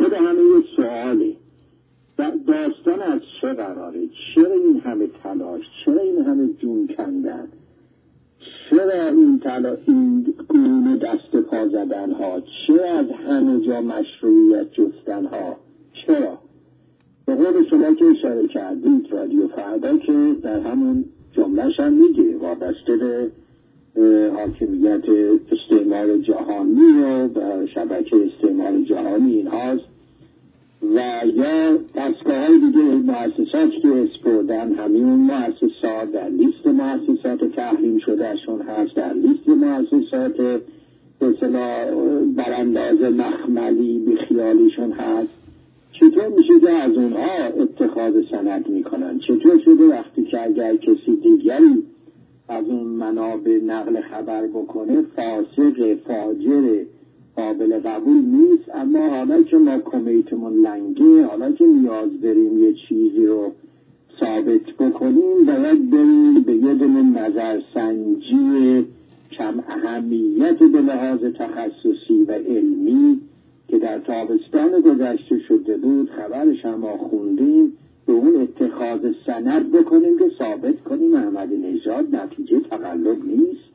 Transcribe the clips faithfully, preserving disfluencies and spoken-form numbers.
خود همه یه سؤاله. داستان از چه قراره؟ چرا این همه تلاش؟ چرا این همه جون کندن؟ چرا این تلاش، این گونه دست پا زدن ها؟ چرا از همه جا مشروعیت جستن ها؟ چرا؟ به قول شما که اشاره کردید رادیو فردا که در همون جملهش هم میگه وابسته به حاکمیت استعمار جهانی و شبکه استعمار جهانی این هاست و یا دستگاه های دیگه مؤسسات که اسپردن همین مؤسسات در لیست مؤسسات تحریم شدهشون هست، در لیست مؤسسات به اصطلاح برانداز مخملی بیخیالیشون هست. چطور میشه که از اونها اتخاذ سند میکنن؟ چطور شده وقتی که اگر کسی دیگری از اون منابع نقل خبر بکنه فاسق فاجر قابل قبول نیست، اما حالا که ما کمیتمون لنگه، حالا که نیاز داریم یه چیزی رو ثابت بکنیم باید بریم به یه دونه نظرسنجی کم اهمیت به لحاظ تخصصی و علمی که در تابستان گذشته شده بود، خبرش هم خوندیم، به اون اتخاذ سند بکنیم که ثابت کنیم احمدی نژاد نتیجه تقلب نیست.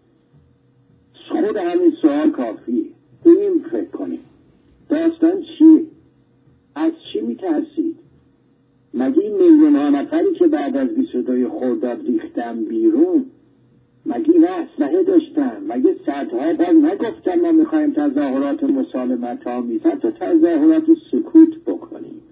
خود همین سوال کافیه. بریم فکر کنیم داستان چیه؟ از چی میترسید؟ مگه این میلیون ها نفری که بعد از بیست و دو خرداد ریختن بیرون مگه این اسلحه داشتن؟ مگه صدها بار نگفتن ما میخوایم تظاهرات مسالمت آمیز حتی تظاهرات سکوت بکنیم؟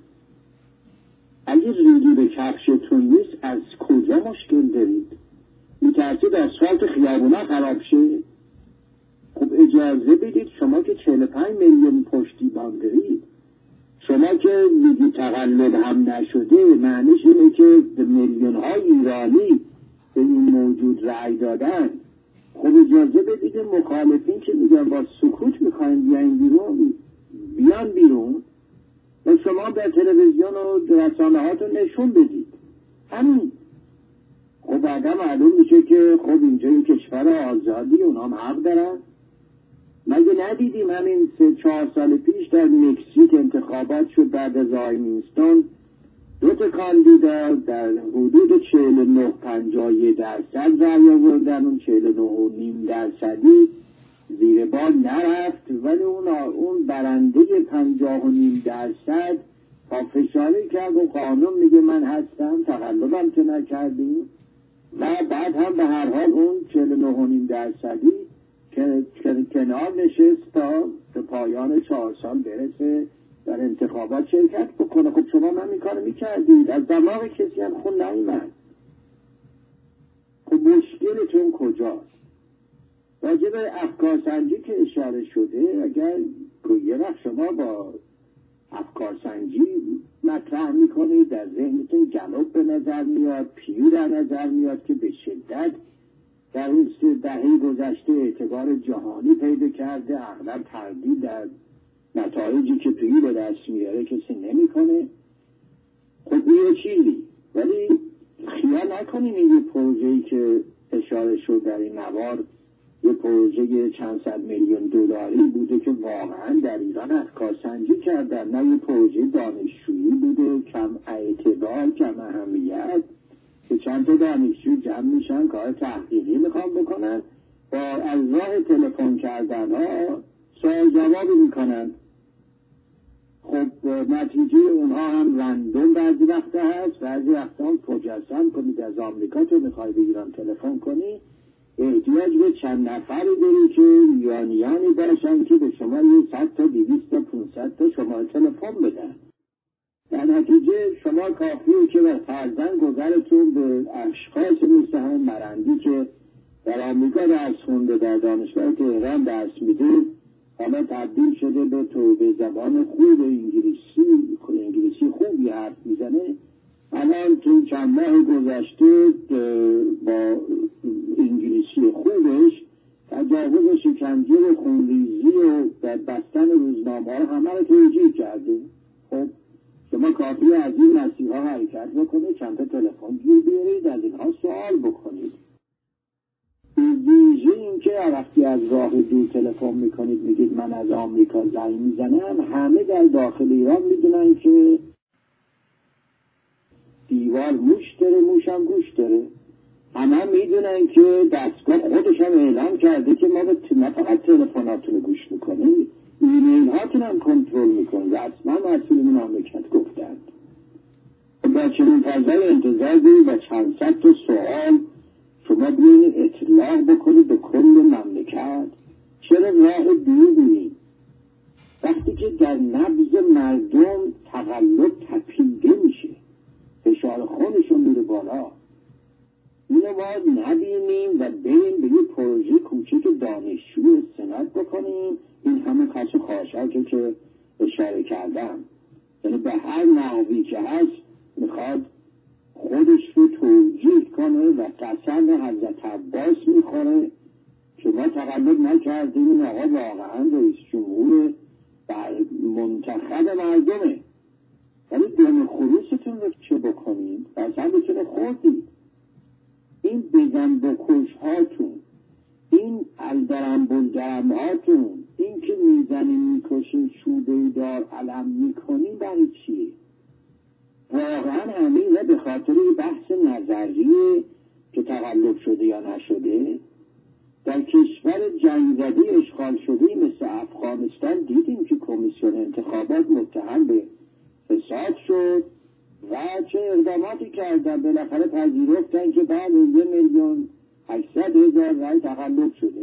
اگه ریگی به کفشتون نیست از کجا مشکل دارید؟ میترسید اسفالت خیابونا خراب شه؟ خب اجازه بدید، شما که چهل و پنج میلیون پشتیبان دارید، شما که میگی تقلب هم نشده، معنیش اینه که میلیون های ایرانی به این موجود رأی دادن. خب اجازه بدید مخالفین که میگن با سکوت میخواین بیاین بیرون بیان بیرون و شما در تلویزیون و رسانه هاتون نشون بدید همین. خب بعدا معلوم میشه که خب اینجا این کشور آزادی، اونا هم حق دارن. مگه ندیدیم همین سه چهار سال پیش در مکزیک انتخابات شد بعد از آیمینستون، دو تا کاندیدا در حدود چهل و نه پنجاه درصد رأی آوردن، اون چهل و نه و نیم درصدی زیر بار نرفت، ولی اون اون برنده پنجاه و نیم درصد پافشاری کرد و قانون میگه من هستم، تقلبم که نکردیم. و بعد هم به هر حال اون چهل و نه و نیم درصدی که کنار نشست تا به پایان چهار سال برسه در انتخابات شرکت بکنه. خب شما من این کارو میکردید، از دماغ کسی هم خون نیامد. خب مشکلتون کجاست؟ راجع به افکارسنجی که اشاره شده، اگر یه وقت شما با افکارسنجی مطرح میکنید در ذهنتون گلوب به نظر میاد، پیو در نظر میاد که به شدت در این سه دهه گذشته اعتبار جهانی پیدا کرده، اغلب تردید در نتایجی که توی به دست میاره کسی نمیکنه. خب یه چیزی، ولی خیال نکنیم این یه پروژه‌ای که اشاره شد در این نوار یه پروژه چند صد میلیون دلاری بوده که واقعا در ایران افکارسنجی کردن، نه یه پروژه دانشجویی بوده کم اعتبار کم اهمیت که چند تا دانشجو جمع میشن کار تحقیقی میخوان بکنن و از راه تلفن کردن ها سوال جواب میکنن. خب نتیجه اونها هم رندوم بعضی وقتا هست، بعضی وقتا هم مجسم کنید از آمریکا تو میخوای به ایران تلفن کنی احتیاج به چند نفری داری که ایرانیانی باشن که به شما یه صد تا دویست تا پونصد تا شما تلفن بدن. در نتیجه شما کافیه که به فرزن گذرتون به اشخاص مثل همون مرندی که در آمریکا درس خونده، در دانشگاه تهران درس میده، حالا تبدیل شده به تو به زبان خوب انگلیسی انگلیسی خوبی حرف میزنه. الان تو چند ماه گذشته با انگلیسی خوبش تجاوز شکنجه و خونریزی و بستن روزنامه ها همه رو توجیه کرده. خب شما کافیه از این مسیحا حرکت بکنید، چند تا تلفن گیر بیارید، از اینها سوال بکنید. ویژه این که وقتی از راه دور تلفن میکنید میگید من از آمریکا زنگ میزنم، همه در داخل ایران میدونن که دیوار موش داره، موش هم گوش داره. همه میدونن که دستگاه خودش هم اعلام کرده که ما نه فقط تلفناتون رو گوش میکنیم، ایمیل هاتون هم کنترل میکنیم. رسما مسئولین مملکت گفتند. با چنین فضای انتظار دارید و چند صد تا سوال شما بیاین اطلاق بکنید به کل مملکت. چرا راه دور بینید؟ وقتی که در نبض مردم تقلب تپیده میشه، فشار خونشون میره بالا، اینو باید نبینیم و بریم به یه پروژه کوچک دانشجوی استناد بکنیم. این همه خاص خواهشاتی که اشاره کردم، یعنی به هر نحوی که هست میخواد خودش رو توجیه کنه و قسم حضرت عباس میخوره که ما تقلب نکردیم، این آقا واقعا رئیس جمهور منتخب مردمه، ولی دم خروستون رو چه بکنید؟ اصلا بتونه خوردید. این بزن بکش هاتون، این الدرم بلدرم هاتون، این که میزنیم میکشیم چوبه دار علم میکنیم برای چیه؟ واقعا همین به خاطر بحث نظریه که تقلب شده یا نشده. در کشور جنگ زده اشغال شده مثل افغانستان دیدیم که کمیسیون انتخابات متهم به فساد شد و چه اقداماتی کردن، بالاخره پذیرفتن که بعد یه میلیون هشتصد هزار رای تقلب شده.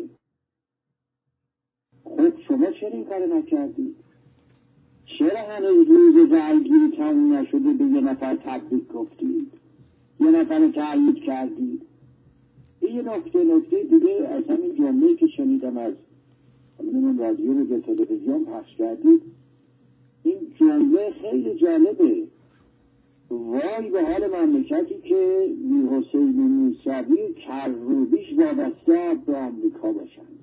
خب شما چرا این کار نکردید؟ چرا هنوز روز درگیری تموم نشده به یه نفر تبریک گفتید، یه نفر رو تأیید کردید؟ این یه نکته نکته دیگه از همین جمله‌ای که شنیدم از من رادیو رو به تلویزیون پخش کردید، این جمله خیلی جالبه. وای به حال مملکتی که میر حسین موسوی کروبیش وابسته به آمریکا باشند.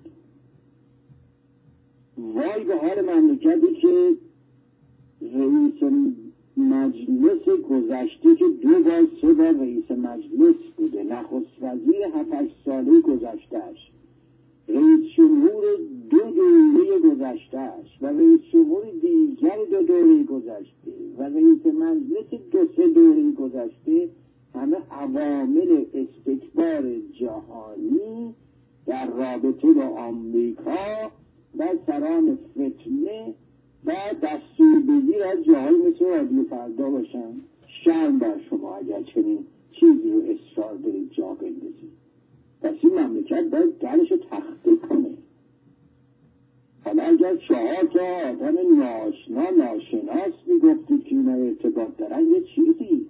وای به حال مملکتی که رئیس مجلس گذشته که دو بار سه بار رئیس مجلس بوده، نخست وزیر هفت ساله گذشتهش، رئیس جمهور دو دوره گذشتهش و رئیس جمهور دیگر دو دوره گذشته و رئیس مجلس دو سه دوره گذشته، همه عوامل استکبار جهانی در رابطه با آمریکا و سران فتنه و دستوربگیر از جاهای مثل رادیو فردا باشن. شرم بر شما اگر چنین چیزی رو اصرار دارید جا بندازید. پس این مملکت باید درش رو تخته کنه. حالا اگر چهار تا آدم ناشنا ناشناس میگفتید که اینا ارتباط دارن یه چیزی.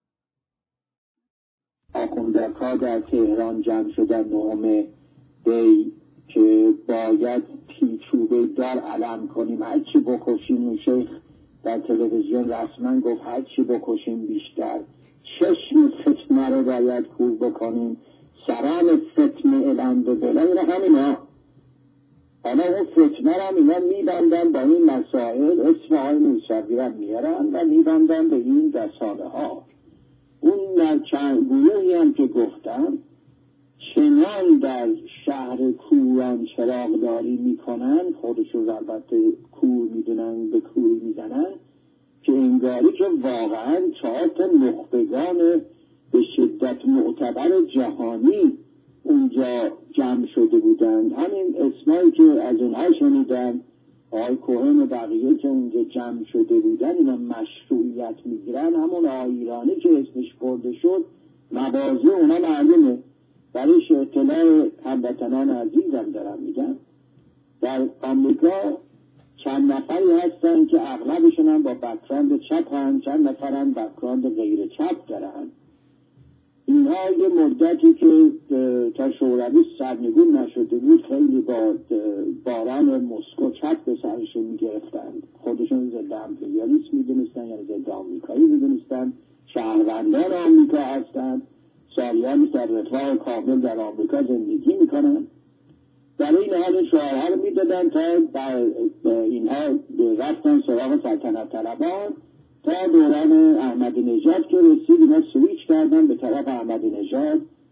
آخوندک‌ها در تهران جمع شدن نهم دی که باید پیچوبه دار علم کنیم، هرچی بکشیم. اون شیخ در تلویزیون رسما گفت هرچی بکشیم بیشتر. چشم فتنه رو باید کور بکنیم، سران فتنه الانده بلا، این همینا. حالا اون فتنه رو هم اینا میبندن با این مسائل، اسم های موسوی رو میارن و میبندن به این رساله ها. اون در چند گروهی هم که گفتن چنان در شهر کورن چراغداری میکنن، خودشون البته کور میدونن، به کوری میزنن، که انگاری که واقعا چهار تا نخبگان به شدت معتبر جهانی اونجا جمع شده بودند. همین اسمایی که از اونها شنیدن، آقای کوهن و بقیه که اونجا جمع شده بودن، اینا مشروعیت میگیرن. همون آقای ایرانی که اسمش برده شد، مبازه اونا معلومه. برایش اطلاع هموطنان عزیزم دارم میگن، در آمریکا چند نفری هستن که اغلبشون هم با بک‌گراند چپ هم، چند نفر هم بک‌گراند غیر چپ دارن. اینها یه مدتی که تا شوروی سرنگون نشده بود خیلی با باران مسکو چپ به سرشون میگرفتن. خودشون ضد امپریالیسم میدونستن، یعنی ضد آمریکایی میدونستن، شهروندان آمریکا هستن، سالیانی در رفاه کامل در آمریکا زندگی میکنن. در این حال شعارها رو میدادن تا اینها رفتن سراغ سلطنت طلبان تا دوران احمدی نژاد که رسید، اینا سویچ کردن به طرف احمدی نژاد.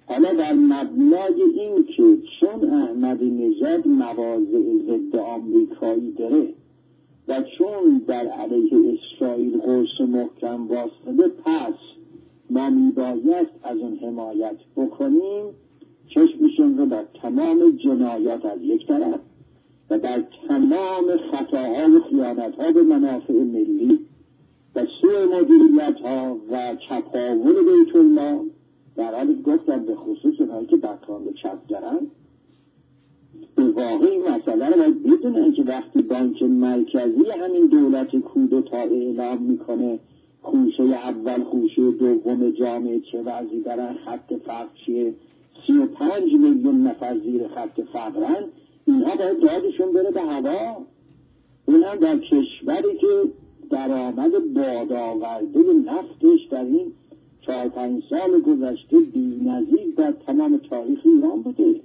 حالا در مبنای این که چون احمدی نژاد مواضع ضد آمریکایی داره و چون در علیه اسرائیل قرص محکم واسطه، پس ما میباید از اون حمایت بکنیم، چشمشون رو در تمام جنایات از یک طرف و در تمام خطاها و خیانتها به منافع ملی و سوء مدیریتها و چپاول بیت المال، در حالی گفتم به خصوص اونهایی که بکان به چپ دارن، به واقعی مسئله رو باید بدونن که وقتی بانک مرکزی همین دولت کودتا اعلام میکنه خوشه اول خوشه دوم جامعه چه وضعی دارن، خط فقر چیه، سی و پنج میلیون نفر زیر خط فقرن، اینها باید دادشون بره به هوا. اون هم در کشوری که درآمد بادآورده نفتش در این چهار پنج سال گذشته بی‌نظیر در تمام تاریخ ایران بوده.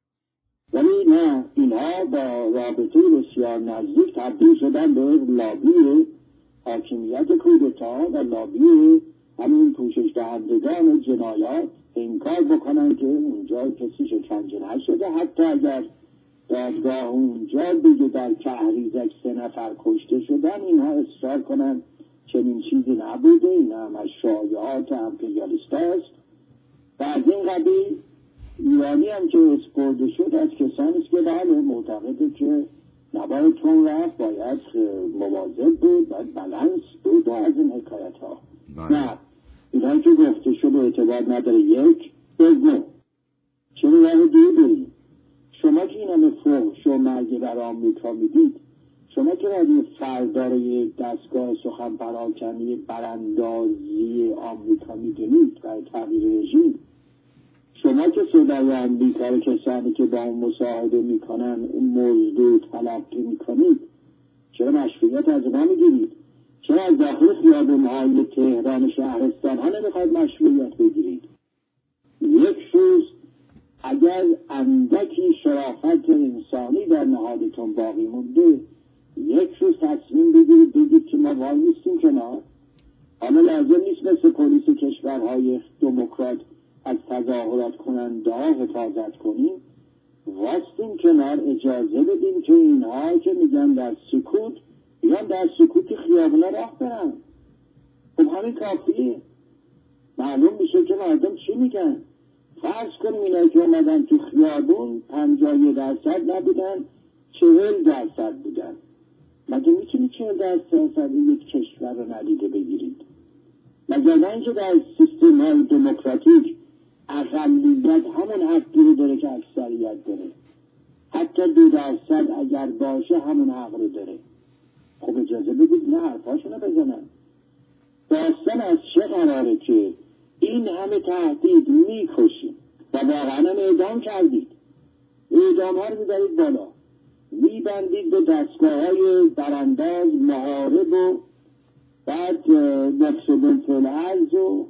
ولی نه، اینها با رابطه بسیار نزدیک تبدیل شدن به لابی حاکمیت کودتا و لابی همین پوشش دهندگان جنایات، این کار بکنن که اونجا کسی شکنجه نشده، حتی اگر دادگاه اونجا بگه در کهریزک سه نفر کشته شدن، اینها اصرار کنن چنین چیزی نبوده، این هم از شایعات امپریالیست است. و از این قبیل ایرانی هم که اسپرده شد از کسانی است که بله معتقده که نباید تون رفت، باید مواظب بود، باید بلنس بود و از این حکایت ها. نه، اینهایی که گفته شد اعتبار نداره. یک دوم چرا راه دیر بریم؟ شما که این همه فحش و مرگ بر آمریکا میدید، شما که رادیو فردا رو یک دستگاه سخن پراکنی براندازی آمریکا میدونید برای تغییر رژیم، شما که صدای آمریکا رو کسانی که با اون مصاحبه میکنن اون موضوع تلقی میکنید، چرا مشروعیت از ما میگیرید؟ چرا از داخل خیابون‌های تهران شهرستان ها نمیخواید مشروعیت بگیرید؟ یک روز اگر اندکی شرافت انسانی در نهادتون باقی مونده، یک روز تصمیم بگیرید بگید که ما وای نیستیم کنار. حالا لازم نیست مثل پلیس کشورهای دموکرات از تظاهرات کننده ها حفاظت کنیم، واستیم کنار، اجازه بدیم که اینها که میگن در سکوت، بیان در سکوت خیابونا راه برن. خب همین کافیه. معلوم میشه که مردم چی میگن. فرض کنیم اینایی که اومدن تو خیابون پنجاه درصد نبودن، چهل درصد بودن. مگه میتونی چهل درصد این یک کشور رو ندیده بگیرید؟ مگر نه اینکه در سیستم های دموکراتیک اقلیت همون حقی رو داره که اکثریت داره، حتی دو درصد اگر باشه همون حق رو داره. خب اجازه بدید نه حرفاشونو بزنن. داستان از چه قراره که این همه تهدید میکشید و واقعا هم اعدام کردید، اعدام ها رو میبرید بالا، میبندید به دستگاه های برانداز محارب و بعد نقص بنتالعز و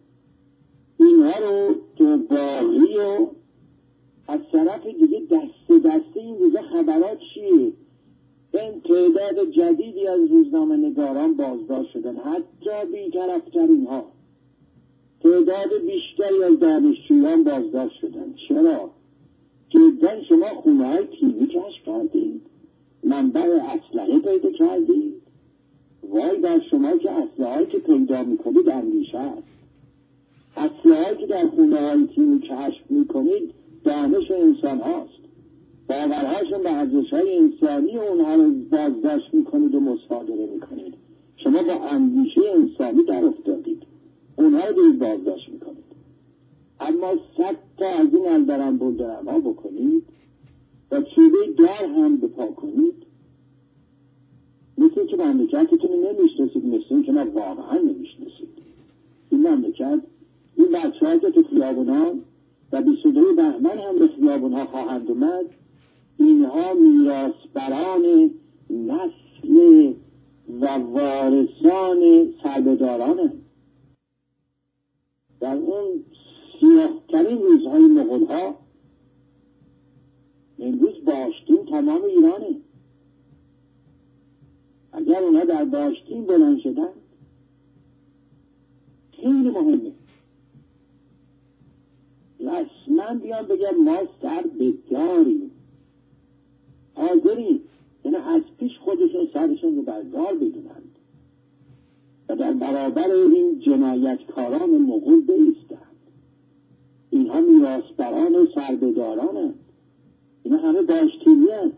اینها رو که باقی و از طرف دیگه دست دسته این روزه خبرات چیه؟ این تعداد جدیدی از روزنامه نگاران بازداشت شدن، حتی بی‌طرف‌ترین ها. تعداد بیشتری از دانشجویان بازداشت شدن. چرا؟ جدا شما خونه های تیمی کشف کردید، منبع اسلحه پیدا کردید. وای بر شما که اسلحه‌ای که پیدا میکنید اندیشه است. اسلحه‌ای که در خونه های تیمی کشف میکنید دانش انسان هاست. باورهاشون به ارزش‌های انسانی اونها رو بازداشت میکنید و مصادره میکنید. شما با اندیشه انسانی در افتادید، اونها رو دارید بازداشت میکنید. اما صد تا از این البرم بردرم ها بکنید و چوبه در هم بپا کنید، مثل که مملکتتون نمیشناسید، مثل این که نه واقعا نمیشناسید. این مملکت، این بچه ها که تو خیابون ها و بیست و دو بهمن هم به خیابون ها خواهند اومد، اینها میراثبران نسل و وارثان سربه‌دارانه. در اون سیاه‌ترین روزهای مغول ها امروز باشتین تمام ایرانه. اگر اونا در باشتین بلند شدن خیلی مهمه. رسما بیان بگم ما سر بداریم، حاضریم، یعنی از پیش خودشون سرشون رو بردار بدونند و در برابر این جنایتکاران مغول بایستند. اینها میراثبران و سربدارانند، اینها همه باشتیری‌اند،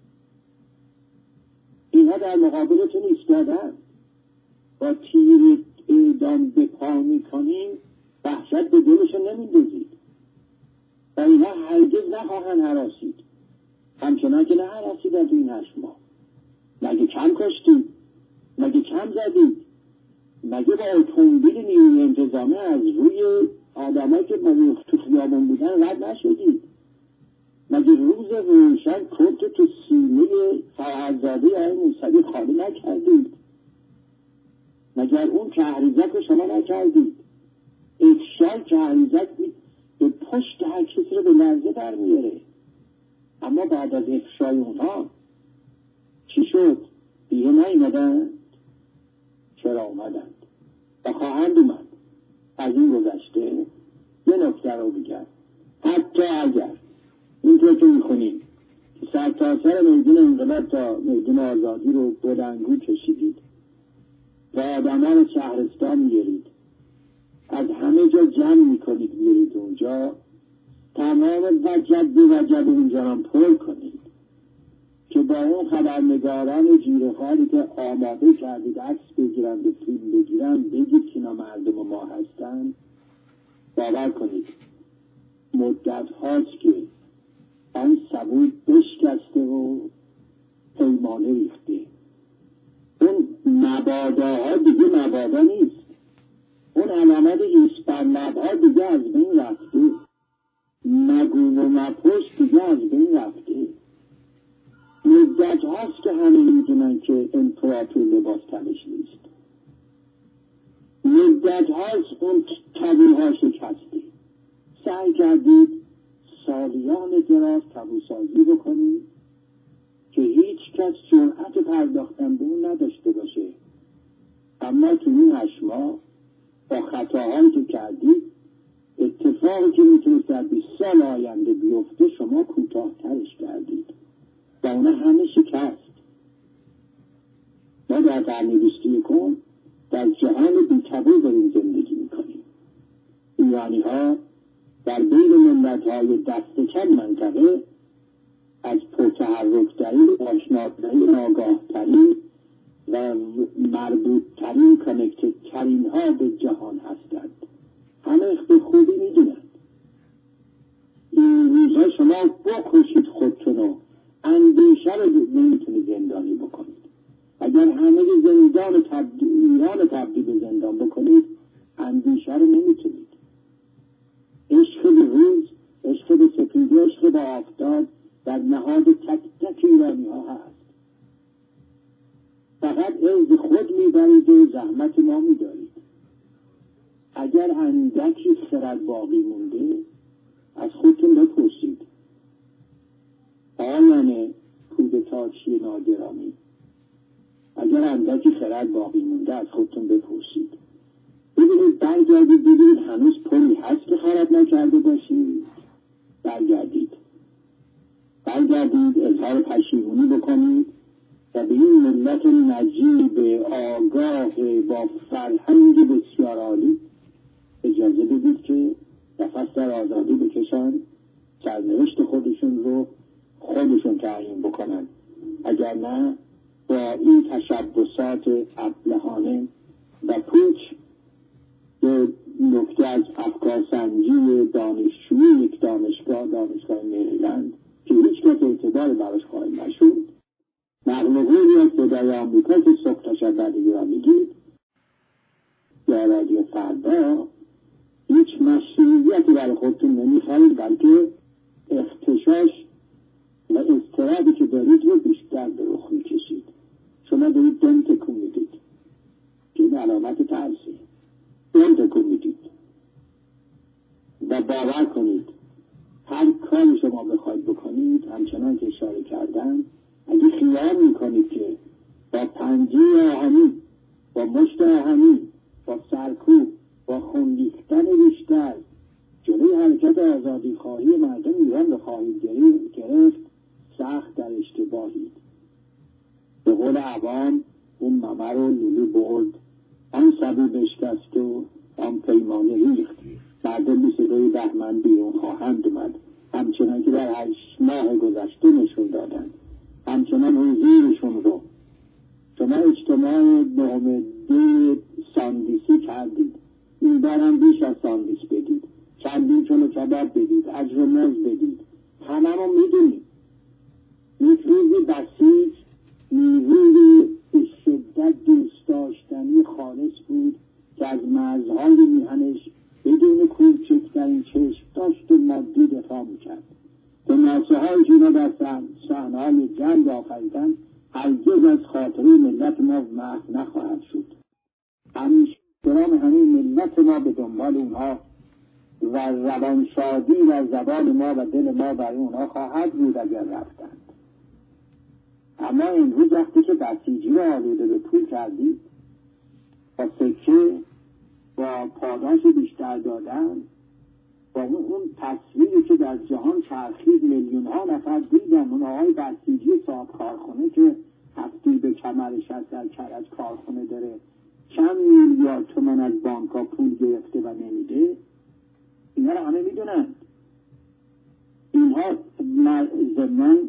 اینها در مقابلتون ایستادن. با تیر اعدام به پا میکنیم، وحشت به دلشون نمیندازید و اینها هرگز نخواهند هراسید، همچنان که نه هراسیدن تو این هشت ماه. مگه کم کشتید؟ مگه کم زدید؟ مگه با اتومبیل نیروی انتظامی از روی آدمایی که تو خیابان بودن رد نشدید؟ مگه روز روشن کلت تو سینه فرهادزاده آقای موسوی خالی نکردید؟ مگر اون کهریزک رو شما نکردید؟ افشای کهریزک به پشت هر کسی رو به لرزه در میاره. اما بعد از افشای اونها چی شد؟ دیگه نیومدند؟ چرا اومدند و خواهند اومد. از این گذشته یه نکته رو بگم، حتی اگر اینطور که میخونیم که سرتاسر میدون انقلاب تا میدون آزادی رو بلندگو کشیدید و آدمان شهرستان میارید، از همه جا جمع میکنید میارید اونجا، تمام وجب به وجب اونجا هم پر کنید که با اون خبرنگاران جیره‌خواری که آماده کردید عکس بگیرند و فیلم بگیرند بگید که اینا مردم ما هستن. باور کنید مدت هاست که این سبود بشکسته و پیمانه ریخته. اون مباداها دیگه مبادا نیست، اون علامت ایسپر لبها دیگه از بین رفته، مگون و مپوش دیگه از بین رفته. مدت هاست که همه میدونن که امپراتور لباس تنش نیست، مدت هاست اون تبول ها شکسته. سعی کردید سالیان دراز تبوسازی بکنید که هیچ کس جرأت پرداختن به اون نداشته باشه، اما تو این هشت ماه با خطاهایی که کردید اتفاقی که میتونست در بیست سال آینده بیفته شما کوتاه‌ترش کردید و اونا همه شکست. ما در قرن بیست و یکم در جهان بی‌تبو داریم زندگی میکنیم. ایرانی ها در بین ملت‌های دست کم منطقه از پرتحرک‌ترین، آشناترین، آگاهترین و مربوطترین، کانکتدترین ها به جهان هستند. همه به خوبی میدونند. این روزها شما بکشید خودتونو، اندیشه رو نمیتونید زندانی بکنید. اگر همه زندان تبدیل ایران تبدیل به زندان بکنید، اندیشه رو نمیتونید. عشق به روز، عشق به سپیدی، عشق به آفتاب در نهاد تک تک ایرانی ها هست. فقط عرض خود میبرید و زحمت ما میدارید. اگر اندکی خرد باقی مونده از خودتون بپرسید. آیان کودتاچی ناگرامی، اگر اندکی خرد باقی مونده از خودتون بپرسید. ببینید برگردید ببینید هنوز پلی هست که خرد نکرده باشید. برگردید برگردید اظهار پشیمونی بکنید و به این ملت نجیب آگاه با فرهنگ بسیار عالی اجازه بدید که نفس در آزادی بکشن، سرنوشت خودشون رو خودشون تعیین بکنن. اگر نه با این تشبسات ابلهانه و پوچ به نکته از افکار سنجی دانشجوی یک دانشگاه دانشگاه مریلند که هیچ کس اعتبار براش قائل نشد، نقل قولی از صدای آمریکا که صبح تا شب بعدی را میگید یا رادیو فردا، هیچ مشروعیتی برای خودتون نمیخواهید، بلکه اختشاش و اضطرابی که دارید رو بیشتر به رخ میکشید. شما دارید دم تکون میدید که این علامت ترسه. دم تکون میدید و باور کنید هر کاری شما بخواید بکنید، همچنان که اشاره کردن، اگه خیال میکنید که با پنجه آهنی، با مشت آهنی، با سرکوب، با خون ریختن بیشتر جلوی حرکت آزادی خواهی مردم ایران رو خواهید گرفت، سخت در اشتباهید. به قول عوام اون ممه رو لولو برد، آن سبو بشکست و آن پیمانه ریخت. مردم بیست و دوی بهمن بیرون خواهند اومد، همچنان که در هشت ماه گذشته نشون دادند، همچنان حضورشون رو. شما اجتماع نهم دی ساندیسی کردید، این بار هم بیش از ساندیس بدید، چندین چلو کباب بدید، اجر و مزد بدید، همه رو میدونید. یک روزی بسیج نیروی به شدت دوست داشتنی خالص بود که از مرزهای میهنش بدون کوچکترین چشم داشت و مادی دفاع میکرد. به ناسه هایی که اینا در صحنه های جنگ آفریدن هرگز از خاطره ملت ما محو نخواهد شد. همیشه احترام همین ملت ما به دنبال اونها و روانشادی و زبان ما و دل ما برای اونها خواهد بود اگر رفتند. اما امروز وقتی که بسیجی رو آلوده به پول کردید، با سکه با پاداش بیشتر دادن، با اون تصویری که در جهان چرخید میلیون ها نفر دیدن، اون آقای بسیجی صاحب کارخونه که هفتی به کمرش از در کرج کارخونه داره، چند میلیارد تومان از بانک‌ها پول گرفته و نمیده، اینا رو همه میدونن. اینها ضمن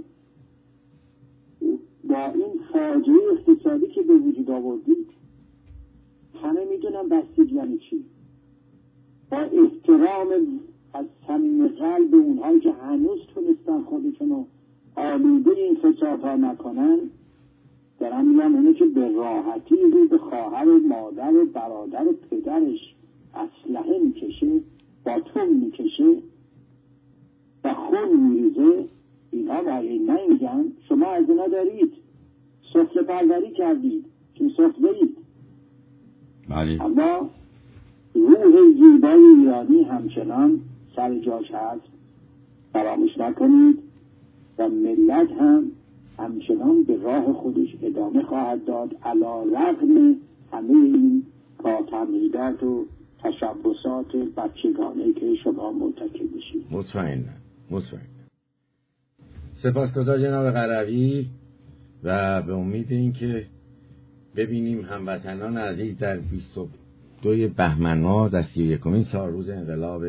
با این فاجعه اقتصادی که به وجود آوردید همه میدونن بسیج یعنی چی. با احترام از صمیم قلب اونهایی که هنوز تونستن خودشونو آلوده این فسادها نکنن، دارم میگم اونه که به راحتی رو به خواهر و مادر و برادر و پدرش اسلحه میکشه، باتون میکشه و خون میریزه، اینها برای نمیگن شما از اینا دارید سفره پروری کردید چون سفره اید. بله. اما روح زیبای ایرانی همچنان سر جاش هست، فراموش نکنید، و ملت هم همچنان به راه خودش ادامه خواهد داد علی رغم همه این تمهیدات و تشبسات بچگانه که شما مرتکب بشید. مطمئنم مطمئنم. سپاسگزار جناب قروی و به امید این که ببینیم هموطنان عزیز در بیست و دو بهمن ماه در سی و یکمین سال روز انقلاب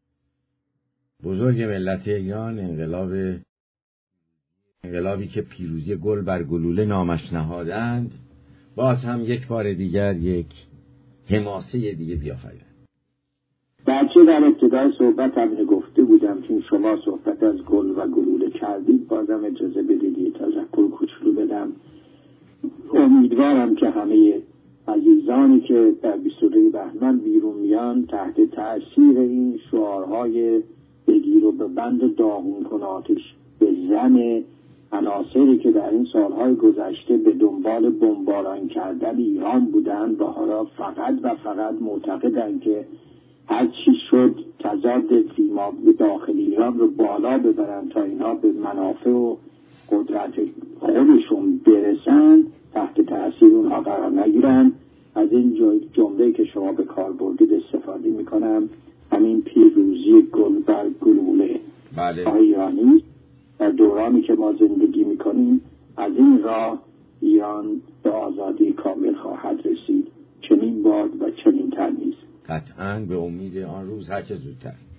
بزرگ ملت ایران، انقلاب انقلابی که پیروزی گل بر گلوله نامش نهادند، باز هم یک بار دیگر یک حماسه دیگه بیافریدند. بچه در ابتدای صحبت هم گفته بودم چون شما صحبت از گل و گلوله کردید، بازم اجازه بدید یه تذکر کوچولو بدم. امیدوارم که همه عزیزانی که در بیست و دو بهمن بیرون میان تحت تأثیر این شعارهای بگیر و به بند داغون کن آتش به زن عناصری که در این سالهای گذشته به دنبال بمباران کردن ایران بودند و حالا فقط و فقط معتقدند که هر چی شد تضاد فیما داخل ایران رو بالا ببرن تا اینا به منافع و قدرت خودشون برسن، تحت تأثیر اونها قرار نگیرن. از این جمله که شما به کار بردید استفاده میکنم، همین پیروزی گل بر گلوله بله. ایرانی در دورانی که ما زندگی میکنیم، از این راه ایران به آزادی کامل خواهد رسید، چنین باد و چنین تمیز. قطعاً به امید آن روز هر چه زودتر.